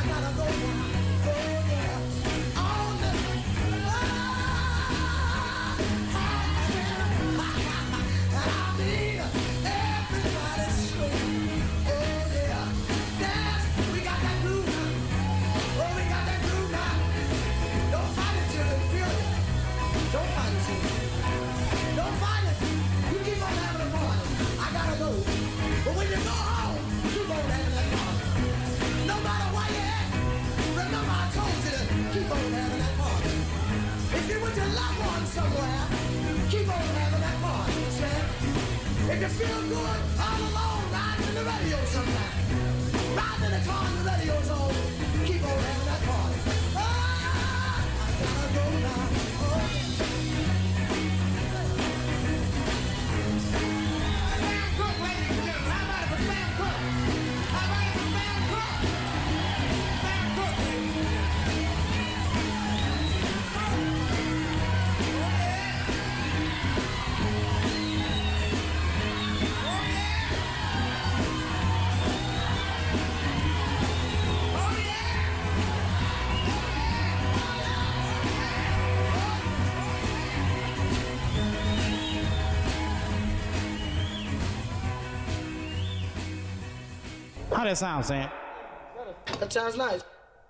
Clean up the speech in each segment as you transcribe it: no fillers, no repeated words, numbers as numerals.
gotta go now. Oh yeah. On the I mean everybody swing. Oh yeah. Dance. We got that groove now. Oh, we got that groove now. Don't fight it till you feel it. Don't fight it, children. Don't fight it. You keep on having a party. I gotta go. But when you go home, keep on having that party. No matter where you're at, remember I told you to keep on having that party. If you with your loved one somewhere, keep on having that party. Understand? If you feel good all alone, riding in the radio sometime. Riding in the car and the radio's on. Keep on having that party. Ah, I gotta go now. How that sound, Sam? That sounds nice.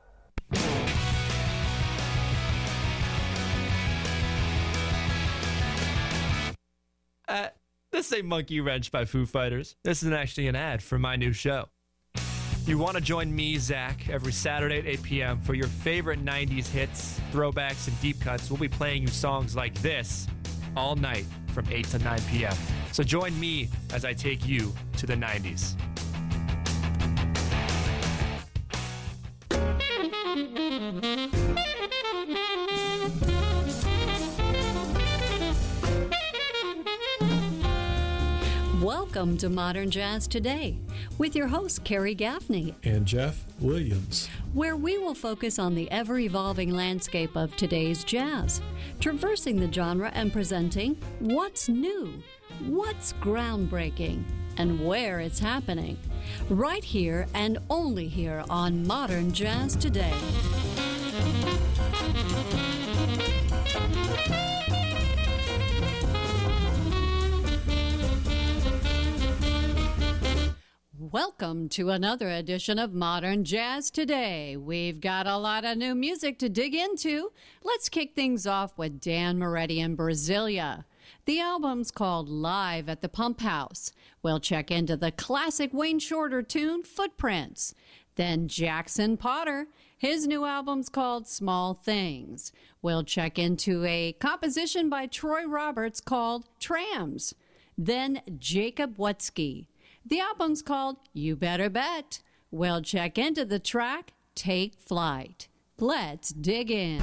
This ain't Monkey Wrench by Foo Fighters. This is actually an ad for my new show. You want to join me, Zach, every Saturday at 8 p.m. for your favorite 90s hits, throwbacks, and deep cuts. We'll be playing you songs like this all night from 8 to 9 p.m. So join me as I take you to the 90s. Welcome to Modern Jazz Today with your host, Carrie Gaffney, and Jeff Williams, where we will focus on the ever-evolving landscape of today's jazz, traversing the genre and presenting what's new, what's groundbreaking, and where it's happening, right here and only here on Modern Jazz Today. Welcome to another edition of Modern Jazz Today. We've got a lot of new music to dig into. Let's kick things off with Dan Moretti and Brasilia. The album's called Live at the Pump House. We'll check into the classic Wayne Shorter tune, Footprints. Then Jackson Potter. His new album's called Small Things. We'll check into a composition by Troy Roberts called Trams. Then Jacob Wutzke. The album's called You Better Bet. We'll check into the track Take Flight. Let's dig in.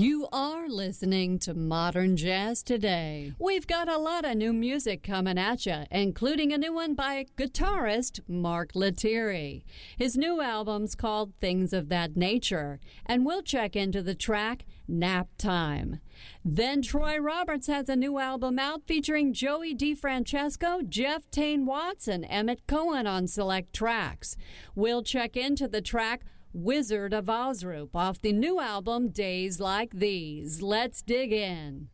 You are listening to Modern Jazz Today. We've got a lot of new music coming at you, including a new one by guitarist Mark Lettieri. His new album's called Things of That Nature, and we'll check into the track Nap Time. Then Troy Roberts has a new album out featuring Joey DeFrancesco, Jeff Tane Watts, and Emmett Cohen on select tracks. We'll check into the track Wizard of Ozrup off the new album Days Like These. Let's dig in.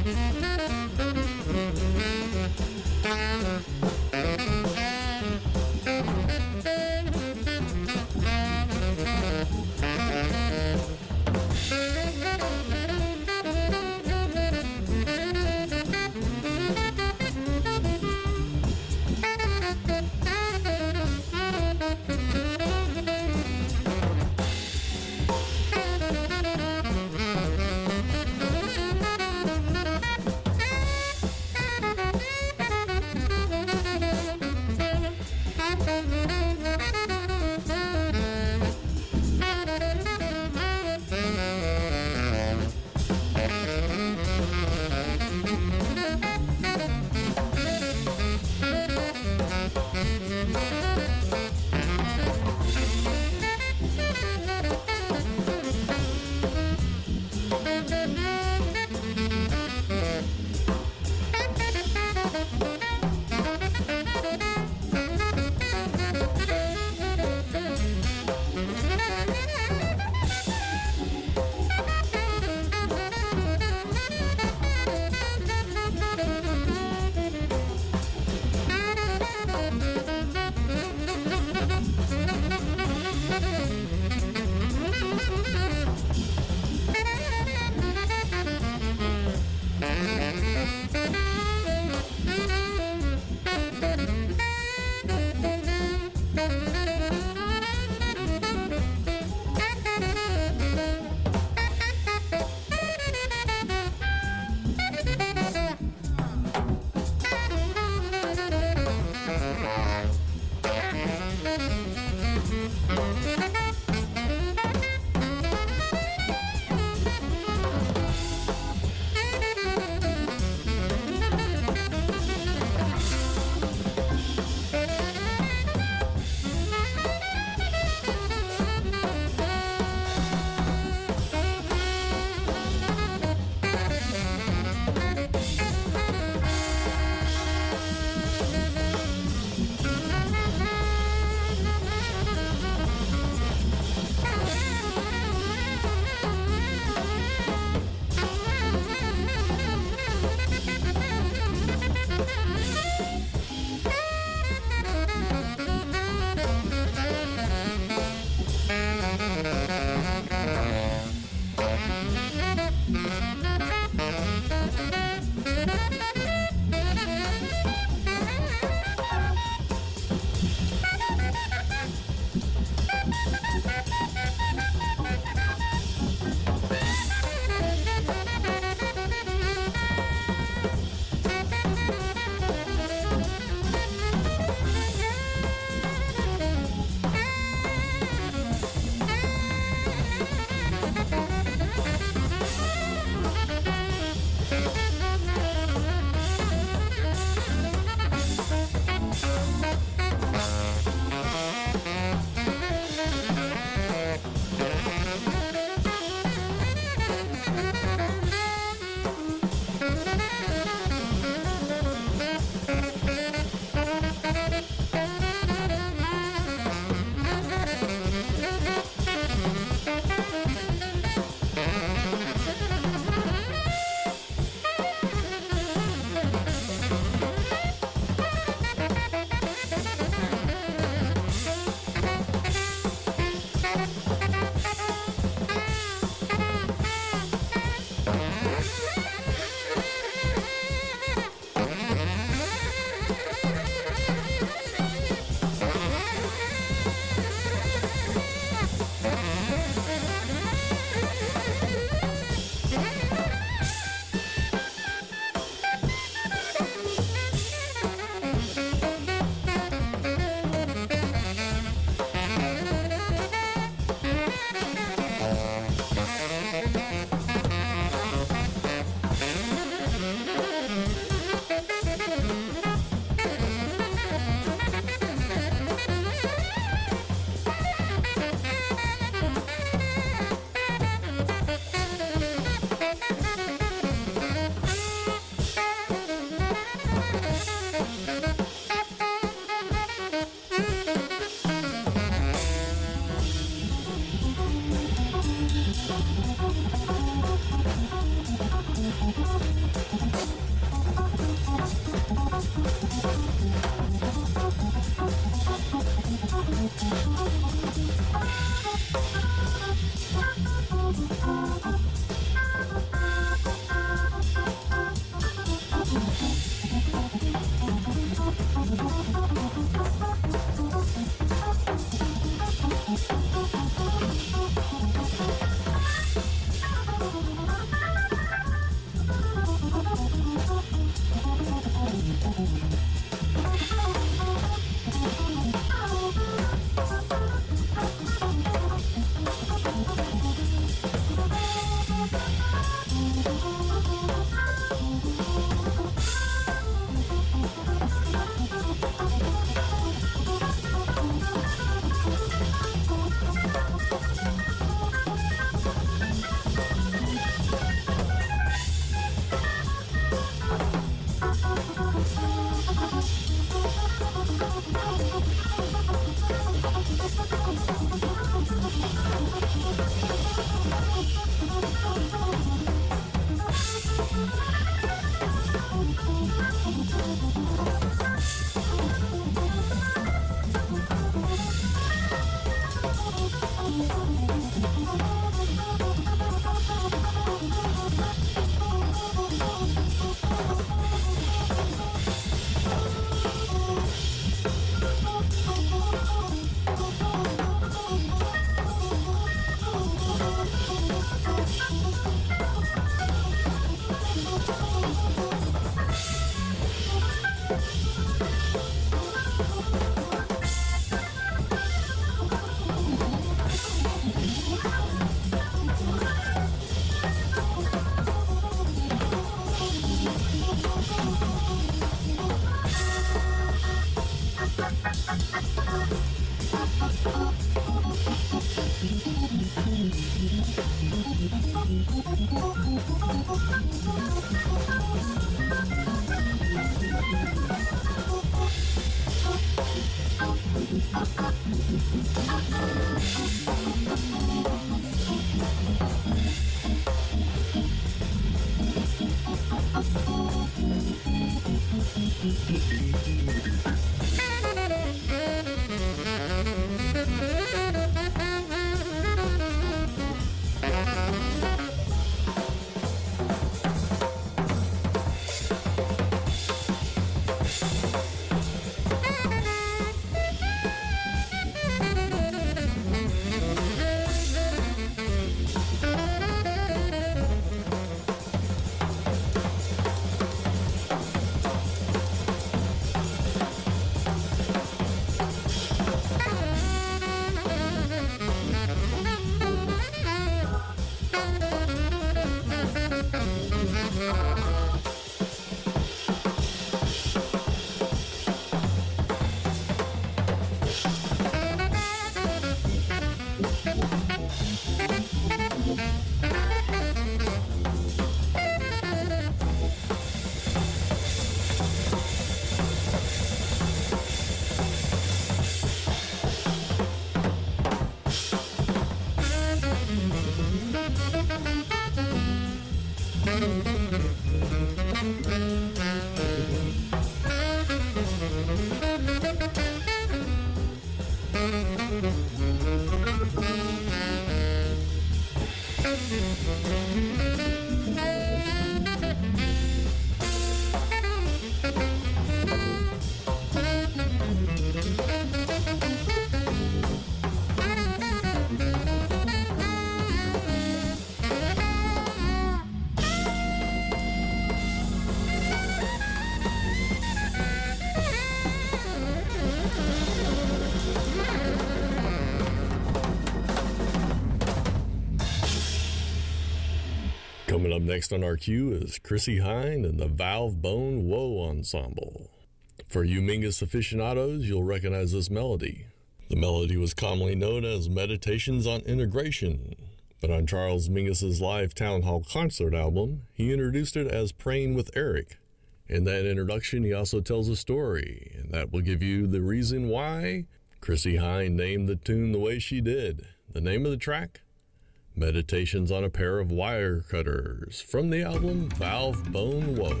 Coming up next on our queue is Chrissie Hynde and the Valve Bone Woe Ensemble. For you Mingus aficionados, you'll recognize this melody. The melody was commonly known as Meditations on Integration, but on Charles Mingus's live Town Hall concert album, he introduced it as Praying with Eric. In that introduction, he also tells a story, and that will give you the reason why Chrissie Hynde named the tune the way she did. The name of the track? Meditations on a Pair of Wire Cutters, from the album Valve Bone Woe.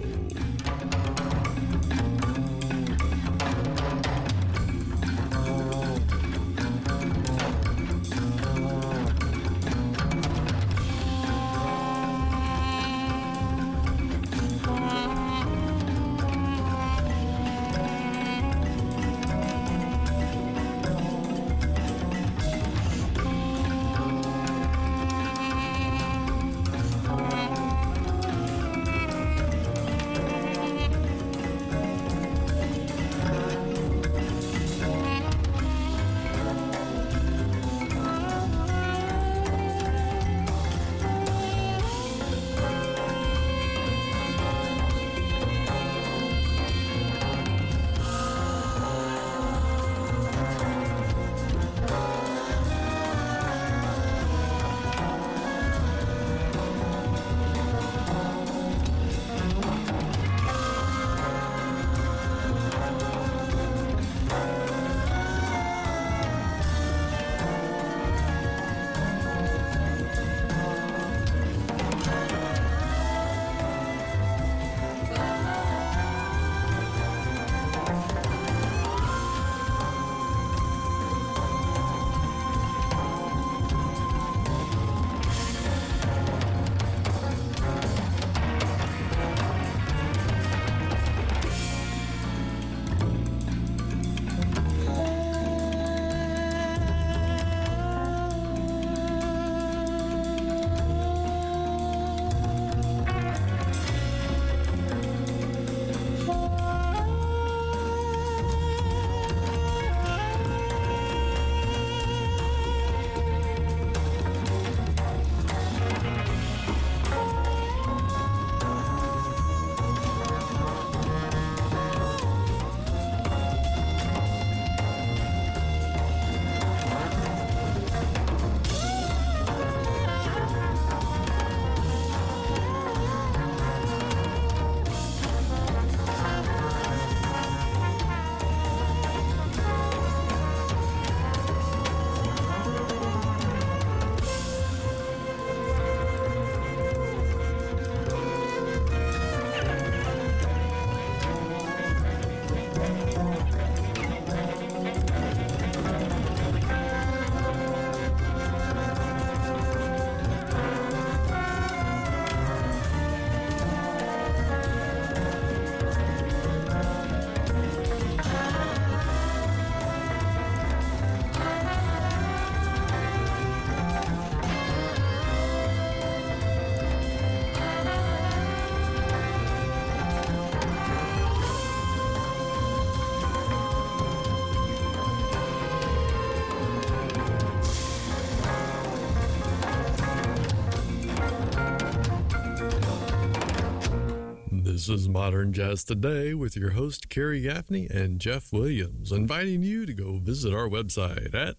This is Modern Jazz Today with your host, Carrie Gaffney and Jeff Williams, inviting you to go visit our website at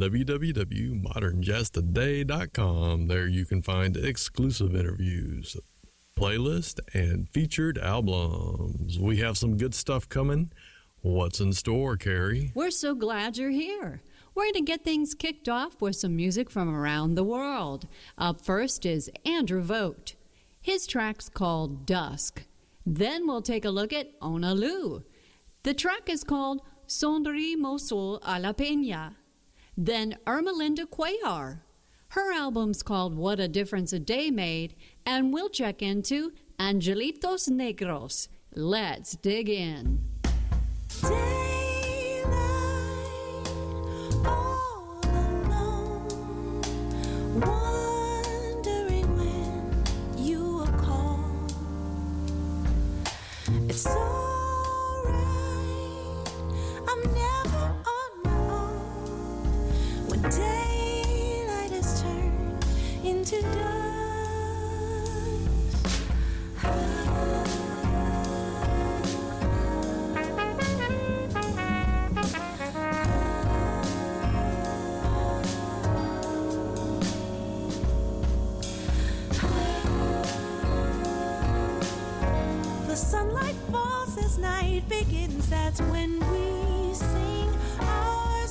www.modernjazztoday.com. There you can find exclusive interviews, playlist, and featured albums. We have some good stuff coming. What's in store, Carrie? We're so glad you're here. We're going to get things kicked off with some music from around the world. Up first is Andrew Vogt. His track's called Dusk. Then we'll take a look at Onalu. The track is called Sonri Mosul a la Peña. Then Ermelinda Cuellar. Her album's called What a Difference a Day Made. And we'll check into Angelitos Negros. Let's dig in. It's alright, I'm never on my own. When daylight has turned into dusk. The sunlight falls as night begins. That's when we sing our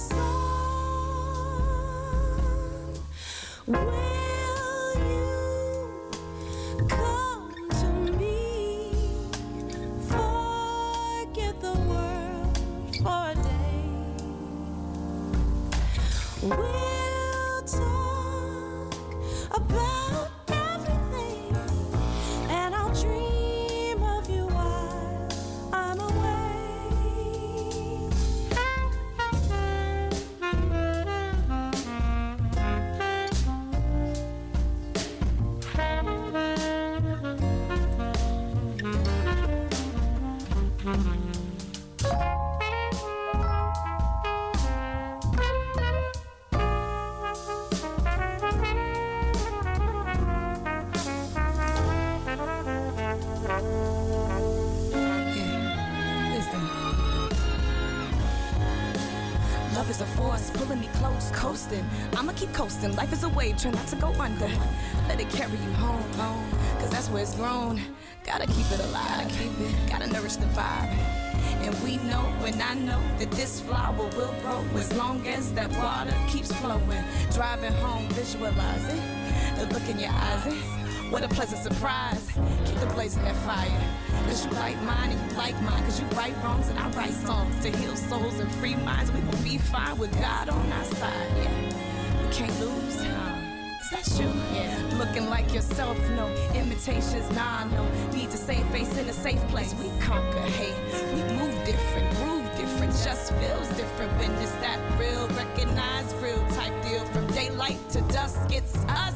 song. Will you come to me? Forget the world for a day. We'll talk about everything, and I'll dream I'm Love is a force pulling me close, coasting. I'ma keep coasting. Life is a wave, try not to go under. Let it carry you home, cause that's where it's grown. Gotta keep it alive, gotta nourish the vibe. And we know, and I know, that this flower will grow as long as that water keeps flowing. Driving home, visualize it, the look in your eyes, what a pleasant surprise. Keep the blazing that fire, cause you like mine and you like mine, cause you right wrongs and I write songs to heal souls and free minds. We gon' be fine with God on our side, yeah. We can't lose, is that you? Yeah. Looking like yourself, no imitations, nah, no need to save face in a safe place. We conquer hate, we move different, groove different, just feels different when it's that real, recognized real type deal. From daylight to dusk, it's us.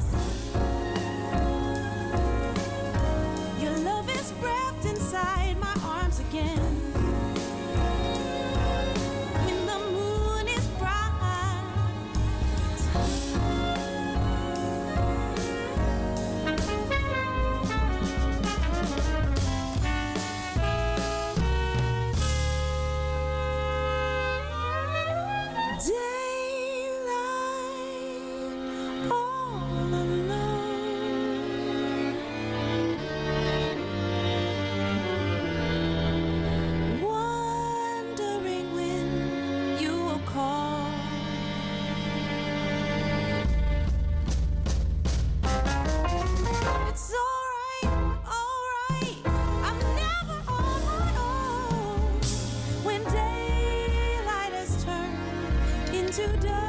Your love is wrapped inside my arms again. When the moon is bright, daylight all alone, wondering when you will call. It's alright, I'm never on my own. When daylight has turned into dusk.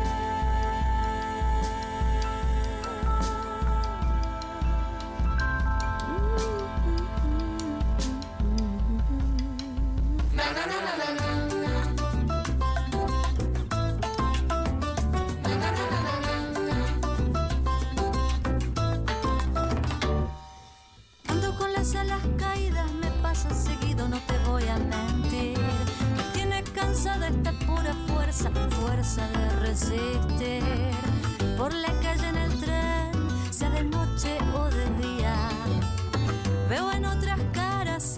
Ando con las alas caídas, me pasa seguido, no te voy a mentir. Me tiene cansada esta pura fuerza de resistir. Por la calle en el tren, sea de noche o de día, veo en otras caras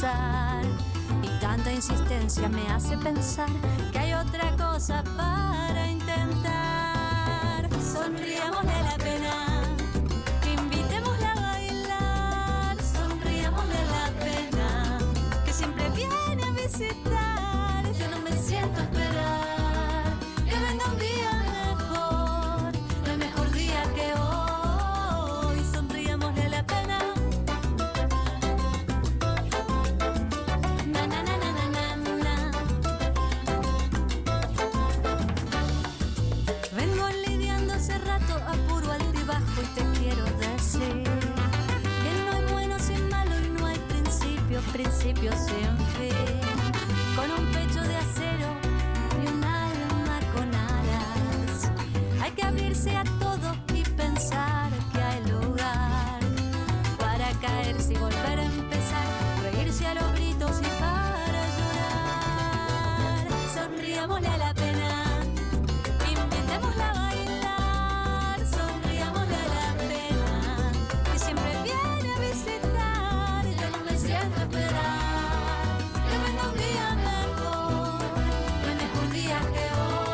pensar. Y tanta insistencia me hace pensar que hay otra cosa para intentar. Sonriámosle a la pena, invitémosla a bailar. Sonriámosle a la pena, que siempre viene a visitar. Yo no me siento a esperar que venga un día mejor, el mejor día que hoy. Sonriámosle a la pena. Na, na, na, na, na, na, na. Vengo lidiando hace rato a puro altibajo y te quiero decir que no hay bueno sin malo y no hay principio sin fin. Con un pecho de acero y un alma con alas, hay que abrirse a todo y pensar que hay lugar para caerse y volver a empezar, reírse a los gritos y para llorar. Sonriámosle a la pena, invitémosla a bailar. Sonriámosle a la pena, que siempre viene a visitar. Yo no me siento a esperar que venga un día mejor, el mejor día que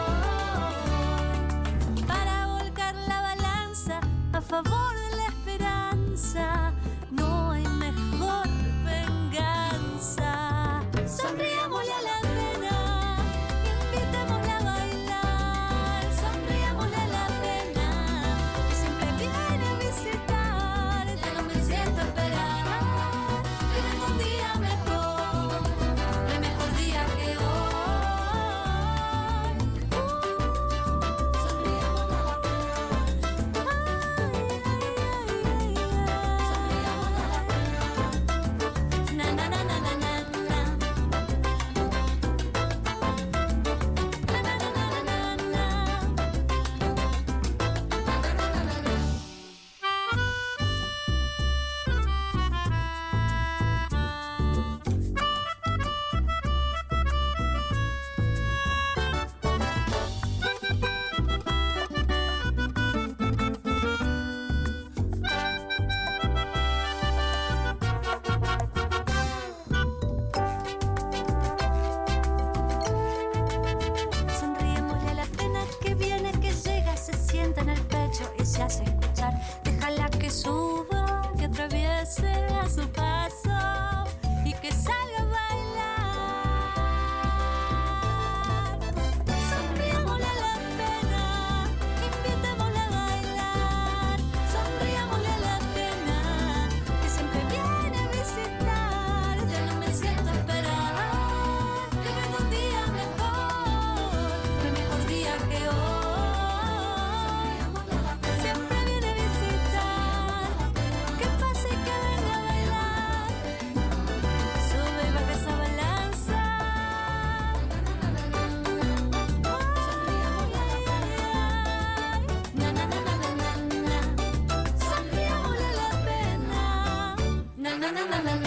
hoy. Para volcar la balanza a favor de la esperanza, no hay mejor venganza. Sonriámosle a la pena, invitémosla a bailar. Sonriámosle a la pena, que siempre viene a visitar. Ya no me siento a esperar que venga un día mejor, el mejor día que hoy. Sonriámosle a la pena. Na, na, na, na, na, na, na. Na, na, na, na, na, na. Sonriémosle a la pena que viene, que llega, se sienta en el pecho y se hace escuchar. Déjala que suba, que atraviese a su paso y que salga a bailar. Sonriámosle a la pena, invitémosla a bailar. Sonriámosle a la pena, que siempre viene a visitar. Ya no me siento a esperar que venga un día mejor, el mejor día que hoy. Siempre viene a visitar, que pase y que venga a bailar. Sube y baja esa balanza. Na, na, na, na, na, na, na. Sonriámosle a la pena. Na, na, na, na, na, na, na.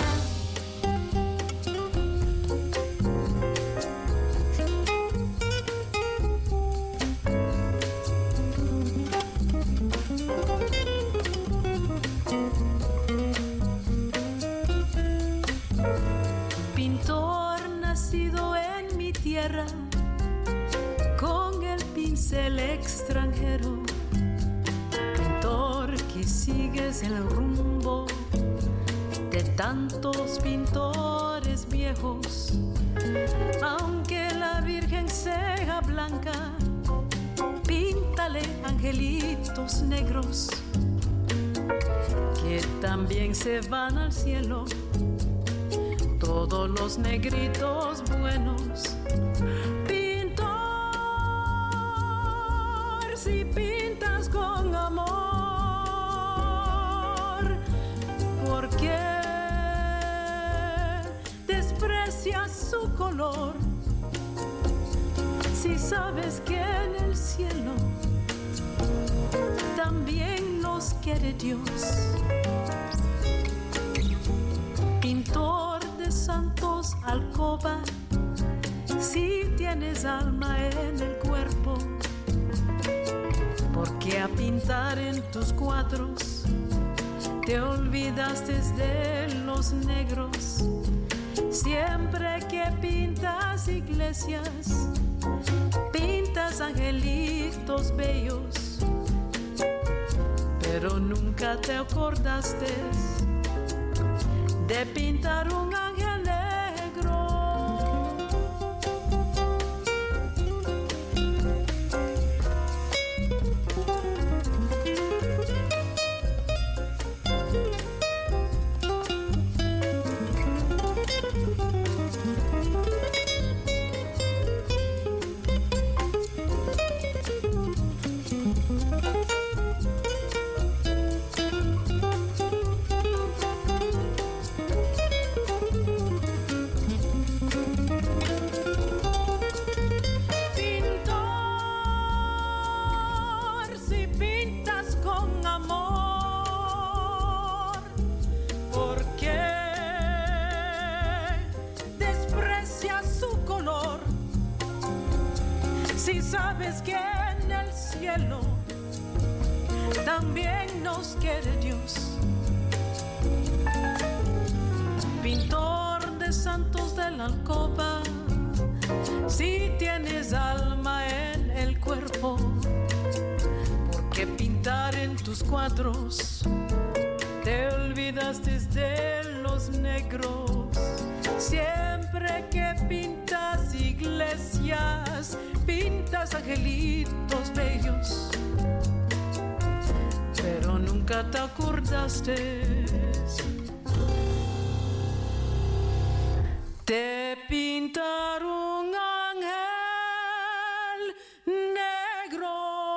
Pintor nacido en mi tierra, con el pincel extranjero. Pintor que sigues el rumbo de tantos pintores viejos. Aunque la Virgen sea blanca, píntale angelitos negros que también se van al cielo. Todos los negritos buenos. Pintor, si pintas con amor, ¿por qué desprecias su color? Si sabes que en el cielo también nos quiere Dios. Pintor de santos alcoba, si tienes alma en el cuerpo, porque a pintar en tus cuadros te olvidaste de los negros. Siempre que pintas iglesias, pintas angelitos bellos, pero nunca te acordaste de pintar un ángel negro. Sabes que en el cielo también nos quiere Dios. Pintor de santos de la alcoba, si tienes alma en el cuerpo, ¿por qué pintar en tus cuadros? Te olvidaste de los negros. Siempre que pintas iglesias, pintas angelitos bellos, pero nunca te acordaste de pintar un ángel negro.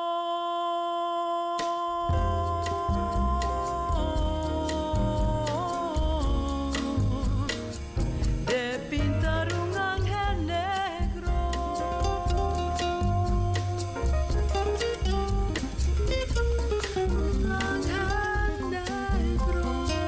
De pintar un ángel negro. Un ángel negro.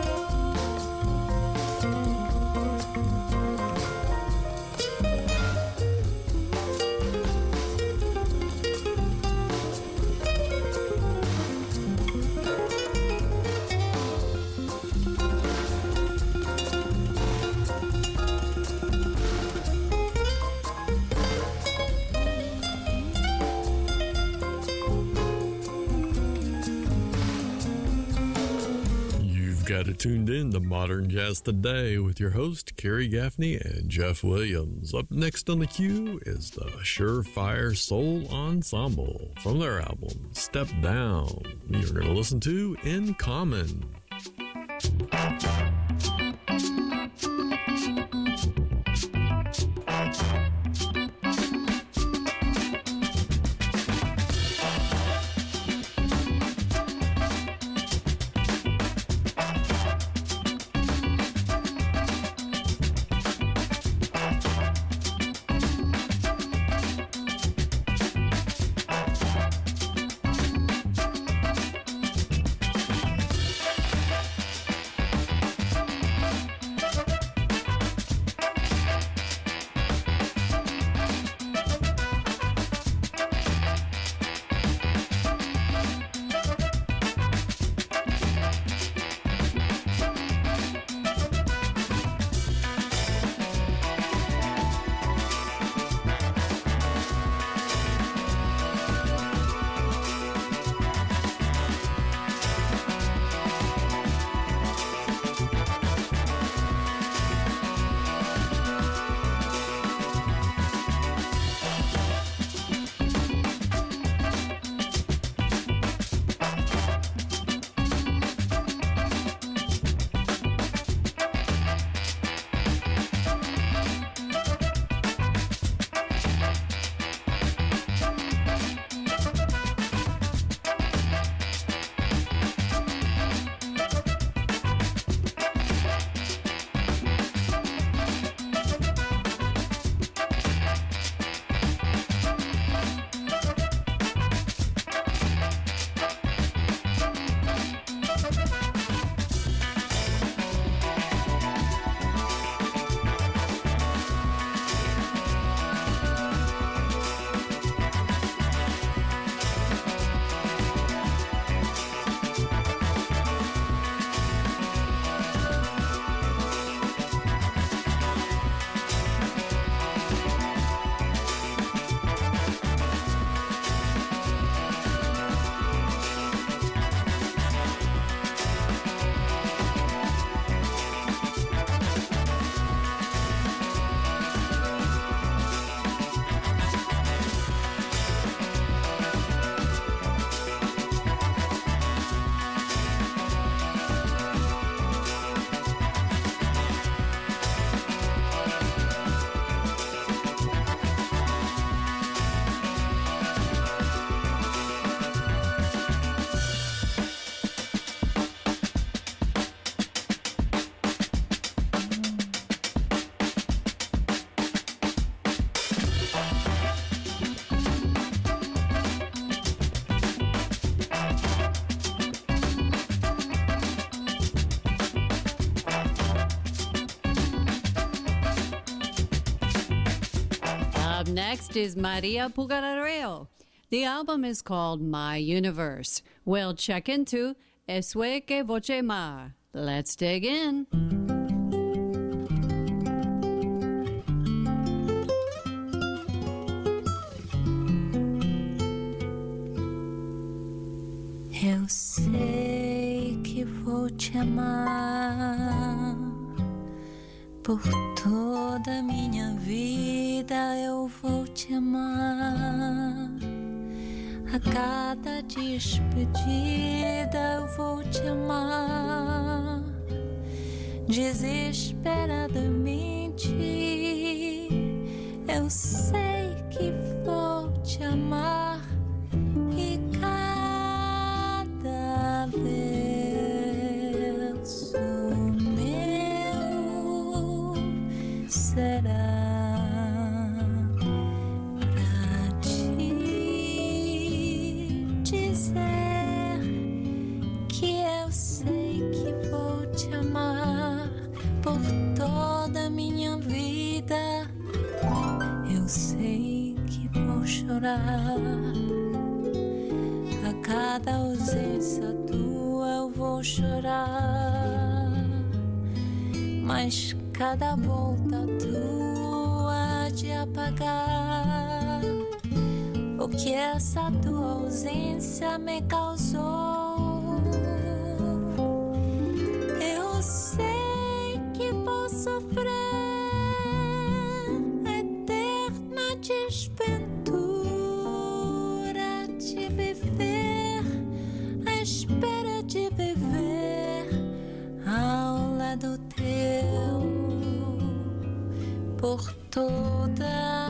You've got it tuned in to Modern Jazz Today with your host, Kerry Gaffney and Jeff Williams. Up next on the queue is the Surefire Soul Ensemble from their album, Step Down. You're going to listen to In Common. Next is Maria Pugarareo. The album is called My Universe. We'll check into Esue que Voce Mar. Let's dig in. Eu sei que vou te amar por toda a minha vida. Eu vou te amar a cada despedida. Eu vou te amar desesperadamente. Eu sei que vou te amar e cada verso meu será pra te dizer que eu sei que vou te amar por toda a minha vida. Eu sei que vou chorar a cada ausência tua. Eu vou chorar, mas cada volta tua há de apagar o que essa tua ausência me causou. Eu sei que vou sofrer eterna desventura de viver à espera de viver ao lado teu por toda